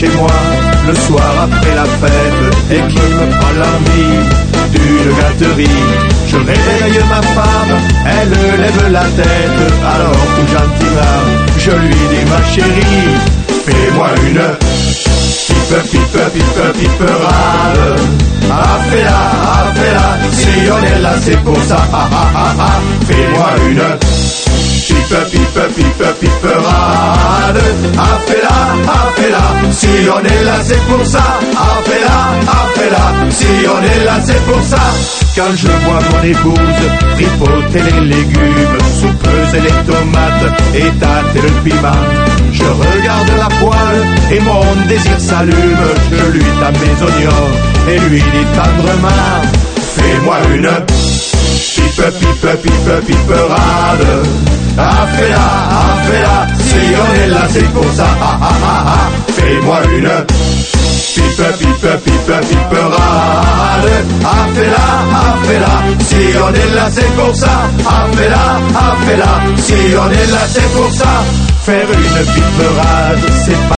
chez moi le soir après la fête et qui me prend l'envie d'une gâterie. Je réveille ma femme, elle lève la tête, alors tout gentiment je lui dis ma chérie, fais-moi une piperade. Ah fais-la, si on est là c'est pour ça. Fais-moi une piperade. Ah fais-la, si on est là c'est pour ça. Ah fais-la, si on est là c'est pour ça. Quand je vois mon épouse tripoter les légumes, soupeuse les tomates et tâter le piment, je regarde la poêle et mon désir s'allume. Je lui tape mes oignons et lui dis tendrement, fais-moi une piperade. Ah fais-la, si on est là c'est pour ça. Fais-moi une piperade. Ah fais-la, si on est là c'est pour ça. Ah fais-la, si on est là c'est pour ça. Faire une piperade c'est pas